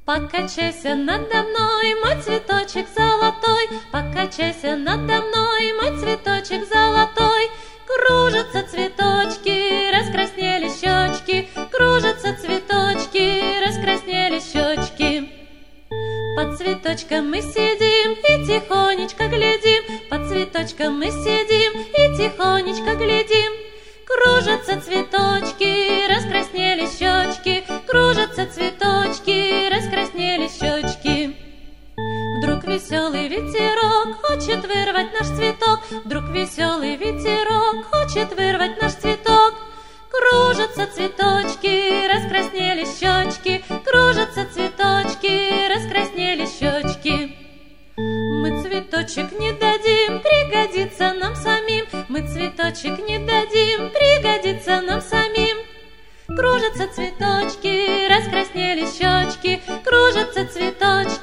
Покачайся надо мной, мой цветочек золотой, покачайся надо мной, мой цветочек золотой. Кружатся цветочки, раскраснелись щечки, кружатся цветочки, раскраснелись щечки. Под цветочком мы сидим и тихонечко глядим, под цветочком мы сидим и тихонечко глядим. Кружатся цветочки, раскраснелись щечки, кружатся цветочки, раскраснелись щечки. Вдруг веселый ветерок хочет вырвать наш цветок, вдруг веселый ветерок хочет вырвать наш цветок. Кружатся цветочки, раскраснелись щечки, кружатся цветочки, раскраснелись щечки. Мы цветочек не дадим, пригодится нам самим, мы цветочек не дадим, пригодится нам самим. Кружатся цветочки, раскраснелись щечки, кружатся цветочки,